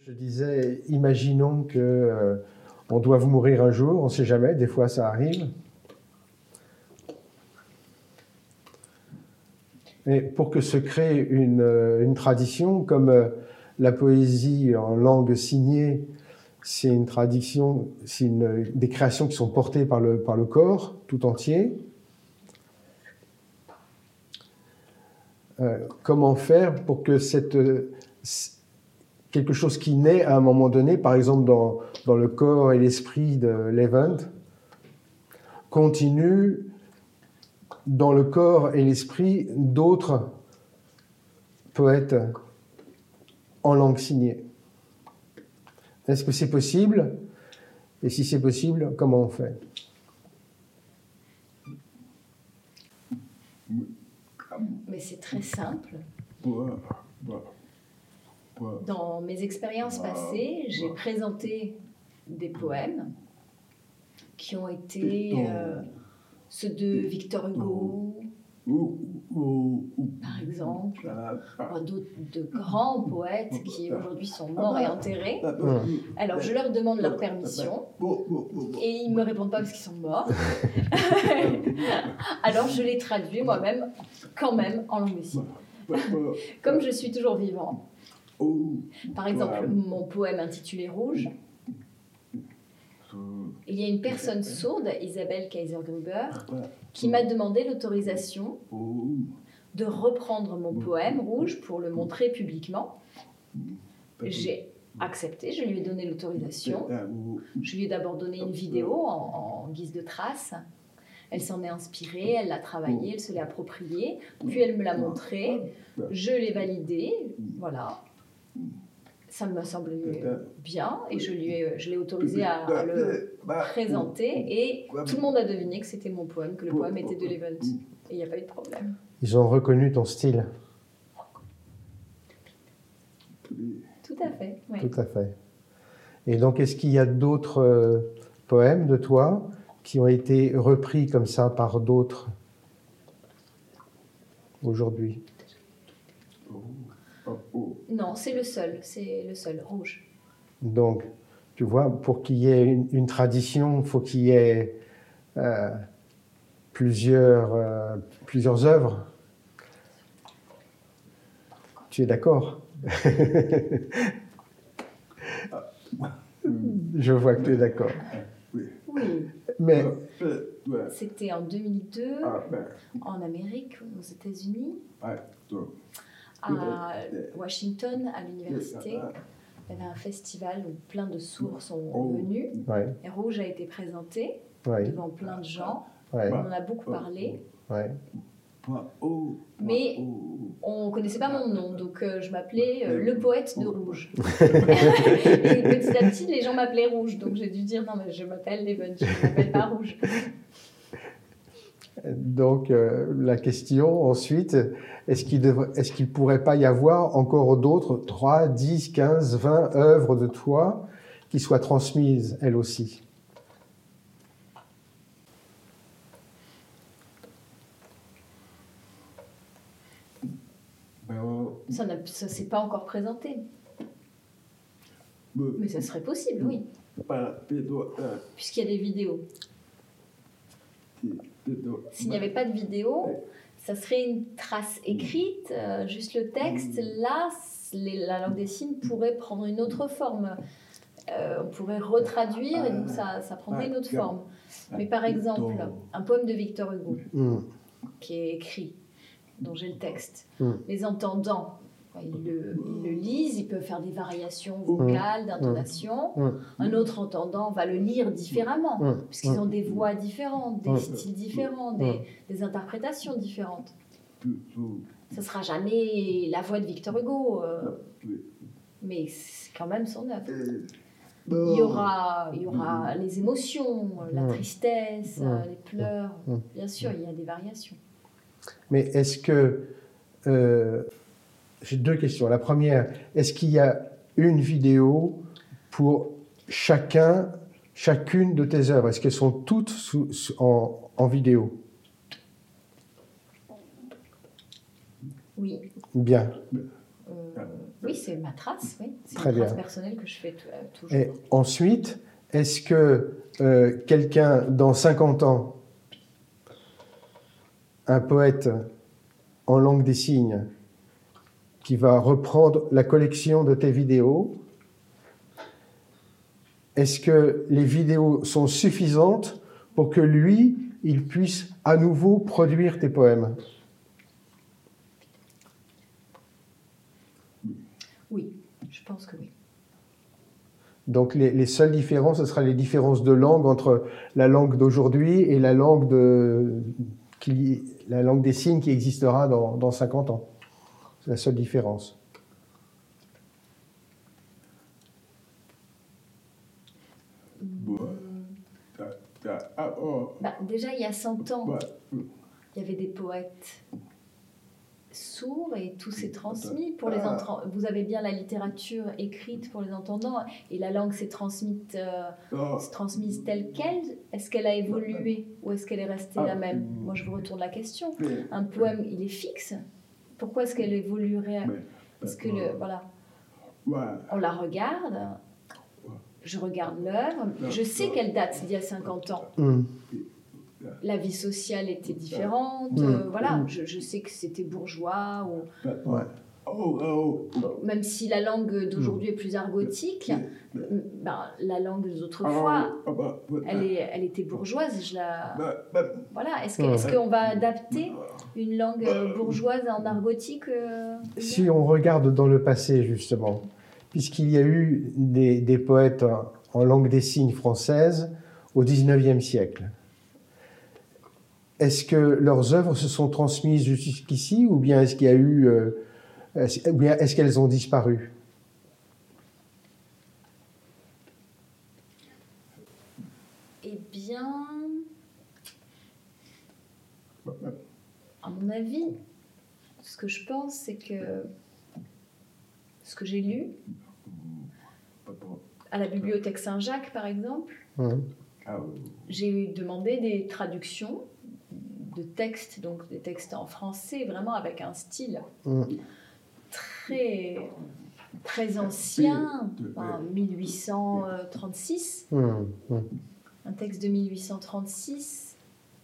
Je disais, imaginons que on doive mourir un jour, on ne sait jamais, des fois ça arrive. Et pour que se crée une tradition, comme la poésie en langue signée, c'est une tradition, c'est des créations qui sont portées par le corps tout entier. Comment faire pour que quelque chose qui naît à un moment donné, par exemple dans le corps et l'esprit de Levent, continue dans le corps et l'esprit d'autres poètes en langue signée. Est-ce que c'est possible? Et si c'est possible, comment on fait? Mais c'est très simple. Dans mes expériences passées, j'ai présenté des poèmes qui ont été ceux de Victor Hugo, par exemple, d'autres de grands poètes qui aujourd'hui sont morts et enterrés. Alors je leur demande leur permission et ils ne me répondent pas parce qu'ils sont morts. Alors je les traduis moi-même, quand même, en langue des signes. Comme je suis toujours vivant. Par exemple, mon poème intitulé Rouge, il y a une personne sourde, Isabelle Kaiser-Gruber, qui m'a demandé l'autorisation de reprendre mon poème Rouge pour le montrer publiquement. J'ai accepté, je lui ai donné l'autorisation. Je lui ai d'abord donné une vidéo en guise de trace. Elle s'en est inspirée, elle l'a travaillée, elle se l'est appropriée, puis elle me l'a montré, je l'ai validé, voilà. Ça me semblait bien et je l'ai autorisé à le présenter et tout le monde a deviné que c'était mon poème, que le poème était de Levent. Et il n'y a pas eu de problème. Ils ont reconnu ton style. Tout à fait, oui. Tout à fait. Et donc, est-ce qu'il y a d'autres poèmes de toi qui ont été repris comme ça par d'autres aujourd'hui? Non, c'est le seul, Rouge. Donc, tu vois, pour qu'il y ait une tradition, il faut qu'il y ait plusieurs œuvres. Tu es d'accord? Je vois que tu es d'accord. Oui. Mais c'était en 2002, en Amérique, aux États-Unis, à Washington, à l'université. Il y avait un festival où plein de sourds sont venus. Ouais. Et Rouge a été présenté devant plein de gens. Ouais. On en a beaucoup parlé. Ouais. Mais on ne connaissait pas mon nom, donc je m'appelais le poète de Rouge. Et petit à petit, les gens m'appelaient Rouge, donc j'ai dû dire non, mais je m'appelle Levent, je ne m'appelle pas Rouge. Donc, la question ensuite, est-ce qu'il ne pourrait pas y avoir encore d'autres 3, 10, 15, 20 œuvres de toi qui soient transmises, elles aussi? Ça ne s'est pas encore présenté. Mais ça serait possible, oui. Puisqu'il y a des vidéos. S'il n'y avait pas de vidéo, ça serait une trace écrite, juste le texte. Là, la langue des signes pourrait prendre une autre forme. On pourrait retraduire et donc ça prendrait une autre forme. Mais par exemple, un poème de Victor Hugo, qui est écrit, dont j'ai le texte, les entendants, ils le lisent, ils peuvent faire des variations vocales, d'intonation. Un autre entendant va le lire différemment, puisqu'ils ont des voix différentes, des styles différents, des interprétations différentes. Ça ne sera jamais la voix de Victor Hugo, mais c'est quand même son œuvre. Il y aura les émotions, la tristesse, les pleurs. Bien sûr, il y a des variations. Mais est-ce que... j'ai deux questions. La première, est-ce qu'il y a une vidéo pour chacune de tes œuvres? Est-ce qu'elles sont toutes en vidéo? Oui. Bien. Oui. Oui, c'est ma trace, oui. C'est Très une trace bien. personnelle que je fais toujours. Et ensuite, est-ce que quelqu'un dans 50 ans, un poète en langue des signes, qui va reprendre la collection de tes vidéos, est-ce que les vidéos sont suffisantes pour que lui, il puisse à nouveau produire tes poèmes? Oui, je pense que oui. Donc les seules différences, ce sera les différences de langue entre la langue d'aujourd'hui et la langue, la langue des signes qui existera dans 50 ans. C'est la seule différence. Déjà, il y a 100 ans, il y avait des poètes sourds et tout s'est transmis pour les entendants. Vous avez bien la littérature écrite pour les entendants et la langue s'est transmise telle quelle. Est-ce qu'elle a évolué ou est-ce qu'elle est restée la même? Moi, je vous retourne la question. Un poème, il est fixe. Pourquoi est-ce qu'elle évoluerait? Parce que on la regarde. Je regarde l'œuvre. Je sais qu'elle date d'il y a 50 ans. La vie sociale était différente. Voilà, je sais que c'était bourgeois. Même si la langue d'aujourd'hui est plus argotique, la langue d'autrefois, elle était bourgeoise. Voilà. Est-ce qu'on va adapter une langue bourgeoise en argotique Si on regarde dans le passé, justement, puisqu'il y a eu des poètes en langue des signes française au XIXe siècle, est-ce que leurs œuvres se sont transmises jusqu'ici ou bien est-ce qu'il y a eu, ou bien est-ce qu'elles ont disparu? Eh bien, à mon avis, ce que je pense, c'est que ce que j'ai lu à la Bibliothèque Saint-Jacques, par exemple, j'ai demandé des traductions de textes, donc des textes en français, vraiment avec un style très, très ancien, 1836, un texte de 1836.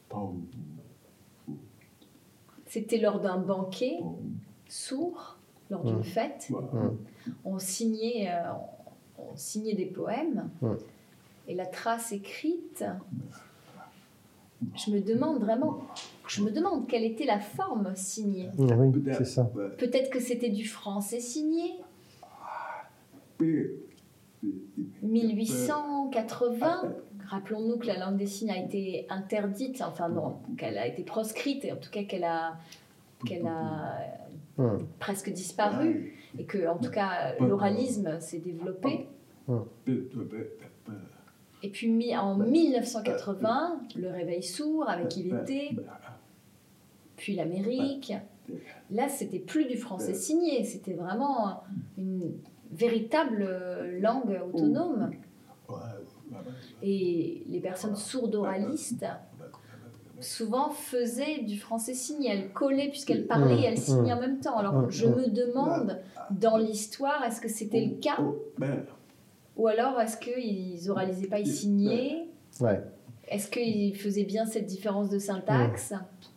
C'était lors d'un banquet sourd, lors d'une fête. On signait des poèmes. Et la trace écrite, je me demande quelle était la forme signée. Oui, c'est ça. Peut-être que c'était du français signé. 1880, rappelons-nous que la langue des signes a été interdite, enfin non, qu'elle a été proscrite, et en tout cas qu'elle a presque disparu, et que en tout cas l'oralisme s'est développé. Et puis en 1980, le réveil sourd avec Il était, puis l'Amérique. Là, c'était plus du français signé, c'était vraiment une véritable langue autonome. Et les personnes sourdes oralistes souvent faisaient du français signé. Elles collaient puisqu'elles parlaient et elles signaient en même temps. Alors je me demande, dans l'histoire, est-ce que c'était le cas ? Ou alors, est-ce qu'ils oralisaient pas, ils signaient ? Est-ce qu'ils faisaient bien cette différence de syntaxe ?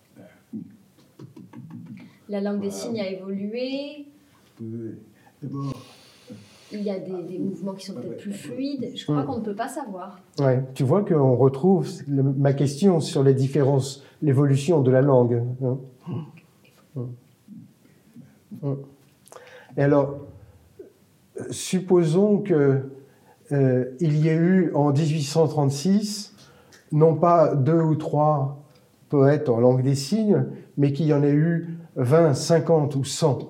La langue des signes a évolué. Il y a des mouvements qui sont peut-être plus fluides. Je crois qu'on ne peut pas savoir. Ouais. Tu vois qu'on retrouve ma question sur les différences, l'évolution de la langue. Et alors, supposons que il y ait eu en 1836, non pas 2 ou 3 poètes en langue des signes, mais qu'il y en ait eu 20, 50 ou 100.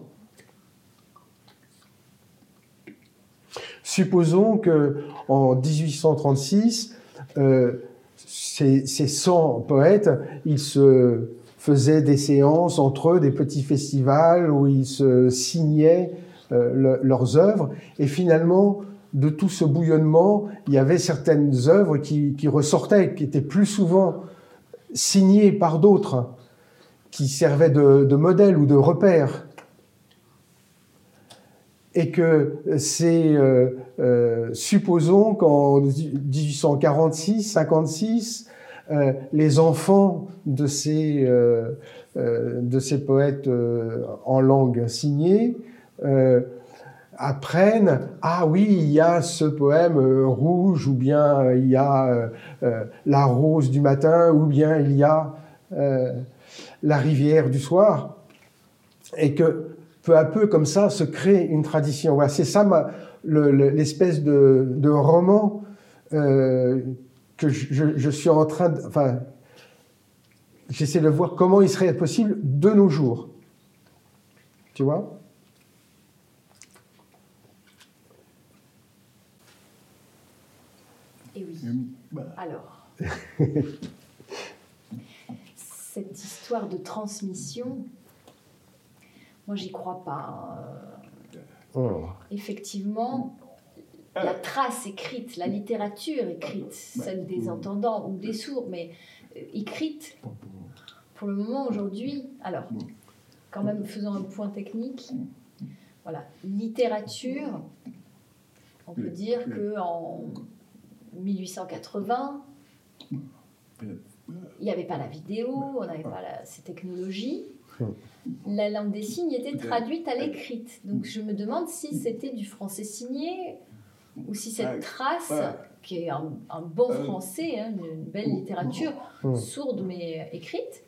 Supposons qu'en 1836, ces 100 poètes, ils se faisaient des séances entre eux, des petits festivals où ils se signaient leurs œuvres, et finalement, de tout ce bouillonnement, il y avait certaines œuvres qui ressortaient, qui étaient plus souvent signées par d'autres, qui servaient de modèle ou de repère. et que c'est, supposons qu'en 1846-56, les enfants de ces poètes en langue signée apprennent, ah oui, il y a ce poème rouge, ou bien il y a la rose du matin, ou bien il y a la rivière du soir, et que peu à peu, comme ça, se crée une tradition. Voilà, c'est ça l'espèce de roman que je suis en train de... Enfin, j'essaie de voir comment il serait possible de nos jours. Tu vois ? Et oui. Alors, cette histoire de transmission, moi, j'y crois pas. Effectivement, la trace écrite, la littérature écrite, celle des entendants ou des sourds, mais écrite, pour le moment aujourd'hui, alors, quand même, faisons un point technique. Voilà, littérature, on peut dire qu'en 1880, il n'y avait pas la vidéo, on n'avait pas ces technologies. La langue des signes était traduite à l'écrite. Donc je me demande si c'était du français signé ou si cette trace, qui est un bon français, hein, une belle littérature, sourde mais écrite.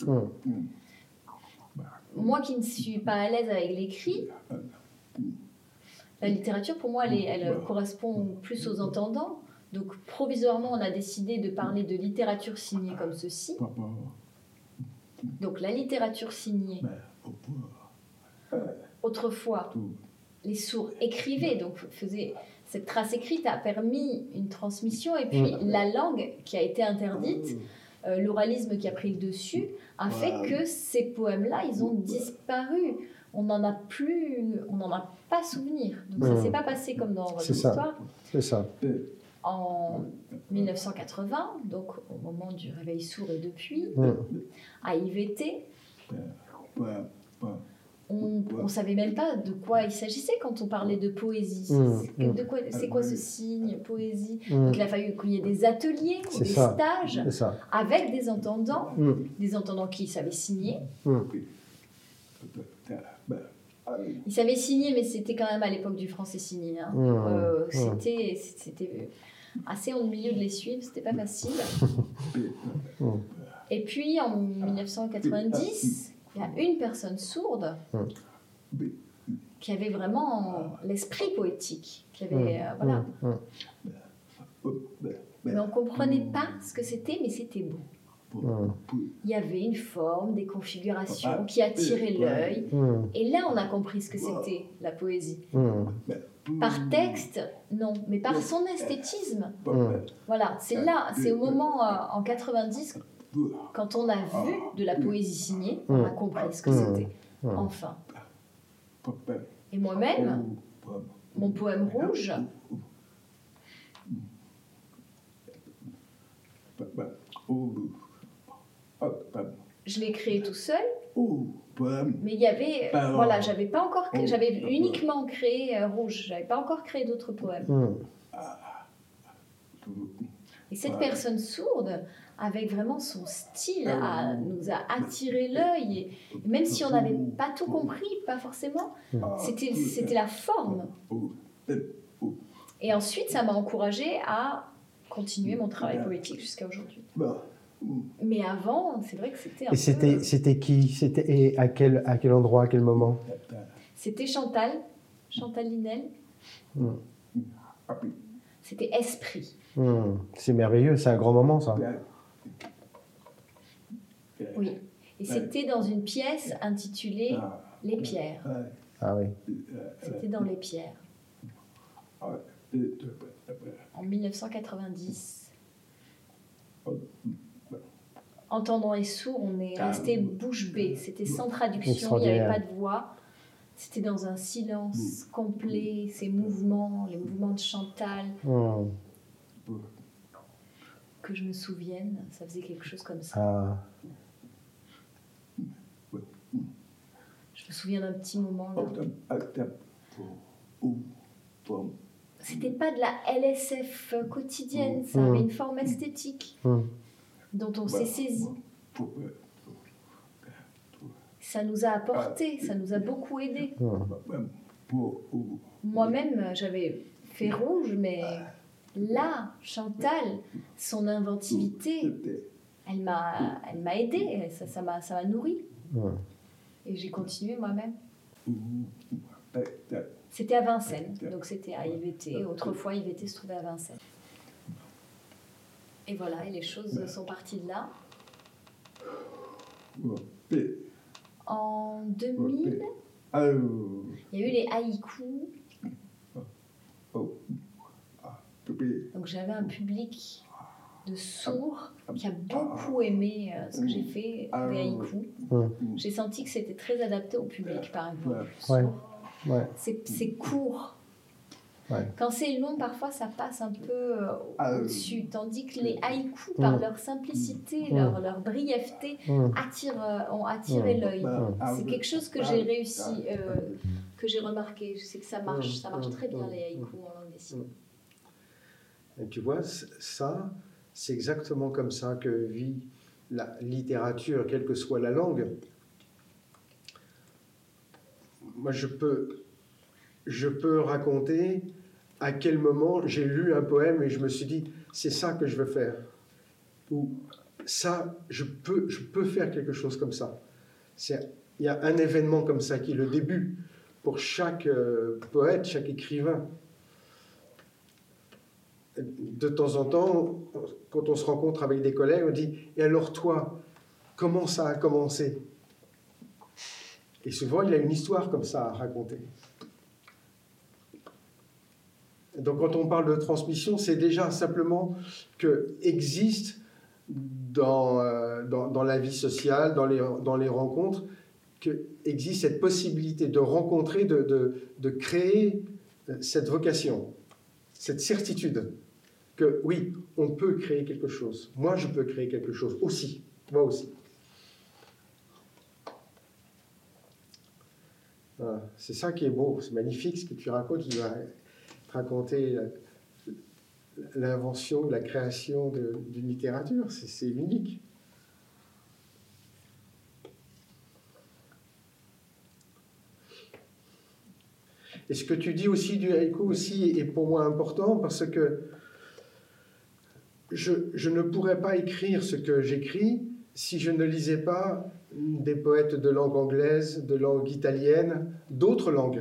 Moi qui ne suis pas à l'aise avec l'écrit, la littérature pour moi elle correspond plus aux entendants. Donc provisoirement on a décidé de parler de littérature signée comme ceci. Donc la littérature signée, autrefois les sourds écrivaient, donc cette trace écrite a permis une transmission, et puis la langue qui a été interdite, l'oralisme qui a pris le dessus, a fait que ces poèmes-là, ils ont disparu. On n'en a pas souvenir. Donc ça ne s'est pas passé comme dans votre histoire. C'est ça. En 1980, donc au moment du réveil sourd et depuis, à IVT, on ne savait même pas de quoi il s'agissait quand on parlait de poésie. C'est quoi ce signe, poésie? Donc il a fallu qu'il y ait des ateliers, des stages, avec des entendants qui savaient signer. Ils savaient signer, mais c'était quand même à l'époque du français signé. Hein. C'était assez ennuyeux de les suivre, c'était pas facile. Et puis en 1990, il y a une personne sourde qui avait vraiment l'esprit poétique, qui avait voilà. Mais on comprenait pas ce que c'était, mais c'était beau. Il y avait une forme, des configurations qui attiraient l'œil. Et là, on a compris ce que c'était, la poésie. Par texte, non, mais par son esthétisme. Voilà, c'est au moment, en 90, quand on a vu de la poésie signée, on a compris ce que c'était. Enfin. Et moi-même, mon poème rouge... Je l'ai créé tout seul, mais il y avait, voilà, j'avais uniquement créé rouge, j'avais pas encore créé d'autres poèmes. Et cette personne sourde, avec vraiment son style, nous a attiré l'œil, et même si on n'avait pas tout compris, pas forcément, c'était la forme. Et ensuite, ça m'a encouragée à continuer mon travail poétique jusqu'à aujourd'hui. Mais avant, c'est vrai que c'était un peu... C'était qui? Et à quel endroit, à quel moment? C'était Chantal Linel. C'était Esprit. C'est merveilleux, c'est un grand moment, ça. Oui, et c'était dans une pièce intitulée Les Pierres. Ah oui. C'était dans Les Pierres. En 1990. Entendant et sourd, on est resté bouche bée. C'était sans traduction, il n'y avait pas de voix. C'était dans un silence complet, ces mouvements, les mouvements de Chantal. Que je me souvienne, ça faisait quelque chose comme ça. Je me souviens d'un petit moment là. C'était pas de la LSF quotidienne, ça avait une forme esthétique dont on s'est saisi. Ça nous a apporté, ça nous a beaucoup aidé. Moi-même, j'avais fait rouge, mais là, Chantal, son inventivité, elle m'a aidée, ça m'a nourri. Et j'ai continué moi-même. C'était à Vincennes, donc c'était à IVT. Autrefois, IVT se trouvait à Vincennes. Et voilà, et les choses sont parties de là. En 2000, il y a eu les haïkus. Donc j'avais un public de sourds qui a beaucoup aimé ce que j'ai fait, les haïkus. J'ai senti que c'était très adapté au public, par exemple. C'est court. Quand c'est long, parfois ça passe un peu au-dessus, tandis que les haïkus, par leur simplicité, leur brièveté, ont attiré l'œil. C'est quelque chose que j'ai réussi, que j'ai remarqué. Je sais que ça marche très bien les haïkus en langue des signes. Et tu vois, ça, c'est exactement comme ça que vit la littérature, quelle que soit la langue. Moi, je peux raconter à quel moment j'ai lu un poème et je me suis dit, c'est ça que je veux faire. Ou ça, je peux faire quelque chose comme ça. Il y a un événement comme ça qui est le début pour chaque poète, chaque écrivain. De temps en temps, quand on se rencontre avec des collègues, on dit « Et alors toi, comment ça a commencé ?» Et souvent, il y a une histoire comme ça à raconter. Donc, quand on parle de transmission, c'est déjà simplement qu'existe dans la vie sociale, dans les rencontres, qu'existe cette possibilité de rencontrer, de créer cette vocation, cette certitude que oui, on peut créer quelque chose. Moi, je peux créer quelque chose aussi. Moi aussi. Voilà. C'est ça qui est beau, c'est magnifique ce que tu racontes. Tu vas raconter l'invention, la création d'une littérature. C'est unique. Et ce que tu dis aussi du haïku aussi est pour moi important parce que je ne pourrais pas écrire ce que j'écris si je ne lisais pas des poètes de langue anglaise, de langue italienne, d'autres langues.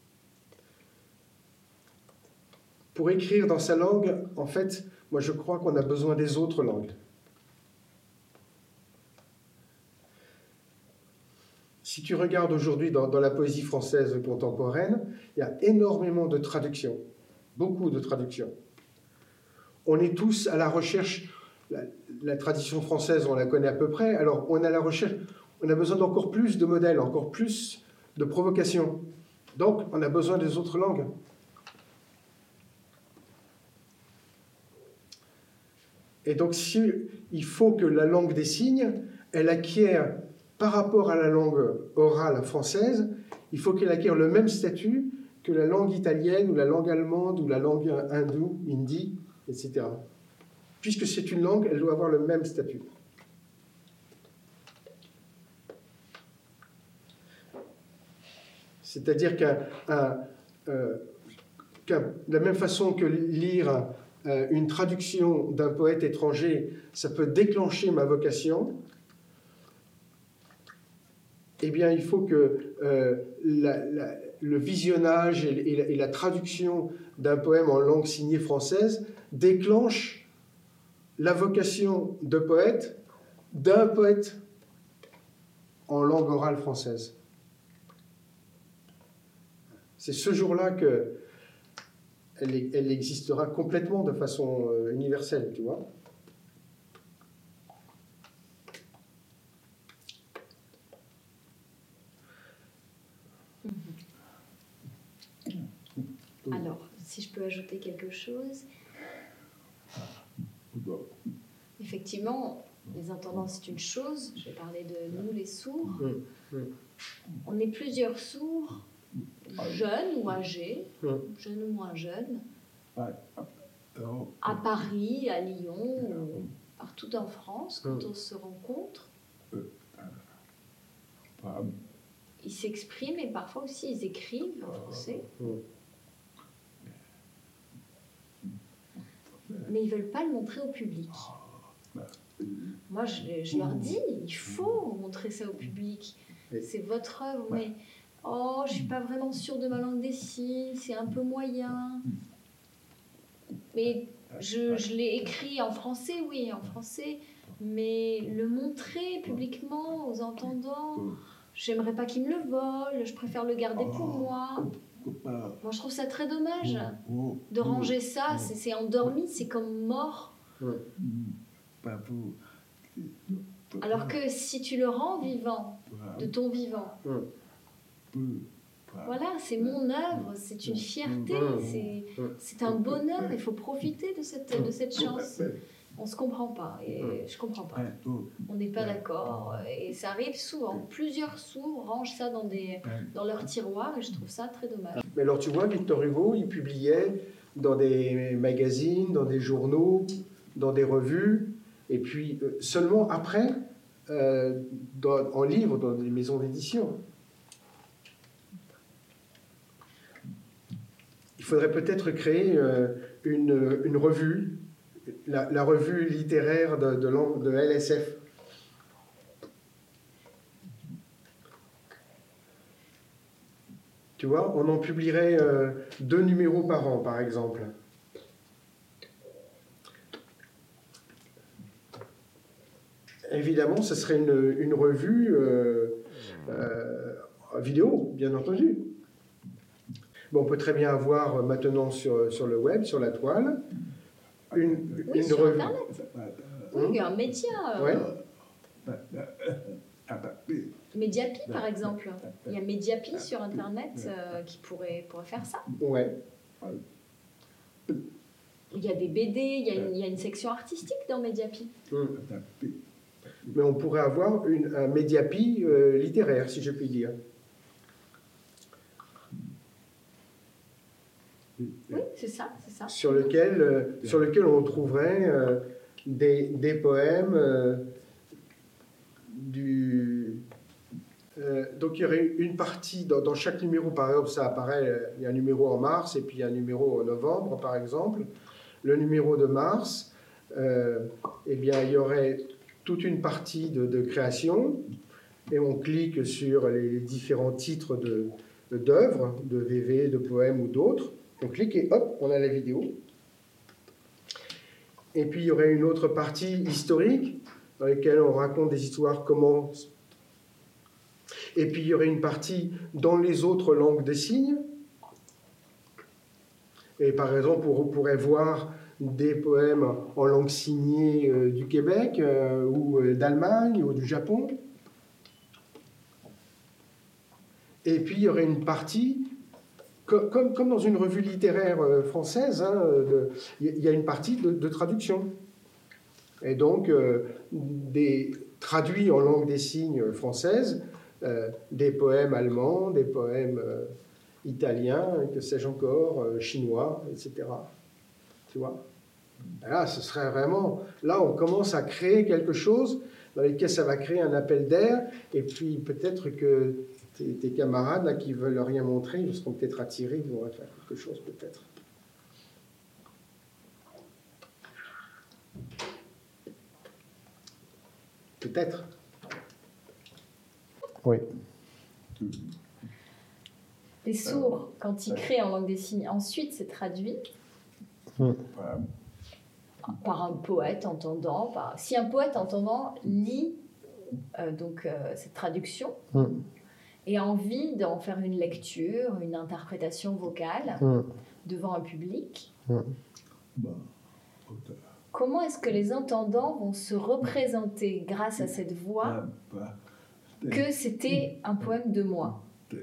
Pour écrire dans sa langue, en fait, moi je crois qu'on a besoin des autres langues. Si tu regardes aujourd'hui dans la poésie française contemporaine, il y a énormément de traductions, beaucoup de traductions. On est tous à la recherche, la tradition française, on la connaît à peu près, alors on est à la recherche, on a besoin d'encore plus de modèles, encore plus de provocations. Donc, on a besoin des autres langues. Et donc, il faut que la langue des signes, elle acquiert, par rapport à la langue orale française, il faut qu'elle acquiert le même statut que la langue italienne, ou la langue allemande, ou la langue hindoue, hindi, etc. Puisque c'est une langue, elle doit avoir le même statut. C'est-à-dire de la même façon que lire une traduction d'un poète étranger, ça peut déclencher ma vocation, eh bien, il faut que le visionnage et la traduction d'un poème en langue signée française déclenche la vocation de poète d'un poète en langue orale française. C'est ce jour-là qu'elle existera complètement de façon universelle, tu vois. Alors, si je peux ajouter quelque chose, effectivement, les entendants, c'est une chose. Je vais parler de nous, les sourds. On est plusieurs sourds jeune ou âgé, jeune ou moins jeune, à Paris, à Lyon, ou partout en France, quand on se rencontre, ils s'expriment et parfois aussi ils écrivent en français. Mais ils ne veulent pas le montrer au public. Moi, je leur dis, il faut montrer ça au public. C'est votre œuvre, mais je ne suis pas vraiment sûre de ma langue des signes, c'est un peu moyen. Mais je l'ai écrit en français, oui, en français, mais le montrer publiquement aux entendants, j'aimerais pas qu'ils me le volent, je préfère le garder pour moi. Moi, je trouve ça très dommage de ranger ça, c'est endormi, c'est comme mort. Alors que si tu le rends vivant, de ton vivant, voilà, c'est mon œuvre, c'est une fierté, c'est un bonheur, il faut profiter de cette chance. On ne se comprend pas, et je ne comprends pas. On n'est pas d'accord, et ça arrive souvent. Plusieurs sourds rangent ça dans leur tiroir, et je trouve ça très dommage. Mais alors tu vois, Victor Hugo, il publiait dans des magazines, dans des journaux, dans des revues, et puis seulement après, en livre, dans des maisons d'édition. Il faudrait peut-être créer une revue, la revue littéraire de LSF. Tu vois, on en publierait 2 numéros par an, par exemple. Évidemment, ce serait une revue vidéo, bien entendu. Bon, on peut très bien avoir maintenant sur le web, sur la toile, une sur revue. Internet. Oui, un média. Mediapi, par exemple. Il y a Mediapi sur Internet qui pourrait faire ça. Ouais. Il y a des BD, il y a une section artistique dans Mediapi. Mais on pourrait avoir un Mediapi littéraire, si je puis dire. Oui, c'est ça. Sur lequel on trouverait des poèmes donc il y aurait une partie dans chaque numéro, par exemple, ça apparaît, il y a un numéro en mars et puis un numéro en novembre, par exemple. Le numéro de mars, eh bien, il y aurait toute une partie de création, et on clique sur les différents titres d'œuvres, de VV, de poèmes ou d'autres. On clique et hop, on a la vidéo. Et puis il y aurait une autre partie historique dans laquelle on raconte des histoires comment. Et puis il y aurait une partie dans les autres langues des signes. Et par exemple, on pourrait voir des poèmes en langue signée du Québec ou d'Allemagne ou du Japon. Et puis il y aurait une partie, comme dans une revue littéraire française, il y a une partie de traduction. Et donc, traduits en langue des signes française, des poèmes allemands, des poèmes italiens, que sais-je encore, chinois, etc. Tu vois ? Là, ce serait vraiment... Là, on commence à créer quelque chose dans lequel ça va créer un appel d'air, et puis peut-être que tes camarades là, qui ne veulent rien montrer, ils seront peut-être attirés, ils vont faire quelque chose, peut-être. Peut-être. Oui. Les sourds, quand ils créent en langue des signes, ensuite c'est traduit par un poète entendant. Si un poète entendant lit cette traduction et a envie d'en faire une lecture, une interprétation vocale devant un public, comment est-ce que les entendants vont se représenter grâce à cette voix que c'était un poème de moi,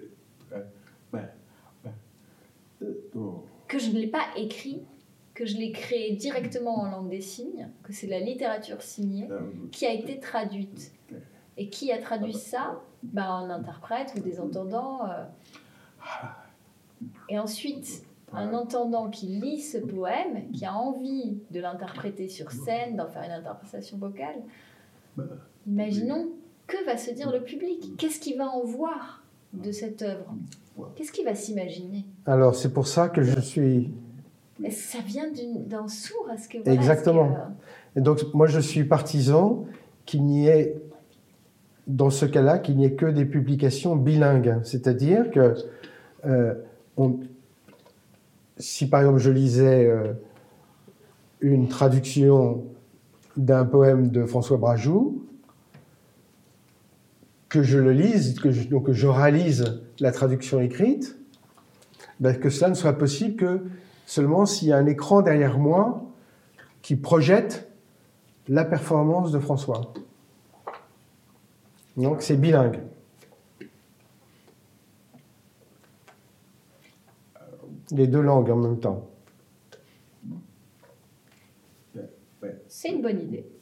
que je ne l'ai pas écrit, que je l'ai créé directement en langue des signes, que c'est la littérature signée qui a été traduite. Et qui a traduit ça ? Un interprète ou des entendants. Et ensuite, un entendant qui lit ce poème, qui a envie de l'interpréter sur scène, d'en faire une interprétation vocale, imaginons, que va se dire le public? Qu'est-ce qu'il va en voir de cette œuvre? Qu'est-ce qu'il va s'imaginer? Alors, c'est pour ça que je suis... Est-ce que ça vient d'un sourd? Exactement. Et donc, moi, je suis partisan qu'il n'y ait, dans ce cas-là, qu'il n'y ait que des publications bilingues. C'est-à-dire que si, par exemple, je lisais une traduction d'un poème de François Brajoux, que je le lise, donc que j'oralise la traduction écrite, ben, que cela ne soit possible que seulement s'il y a un écran derrière moi qui projette la performance de François. Donc c'est bilingue. Les deux langues en même temps. C'est une bonne idée.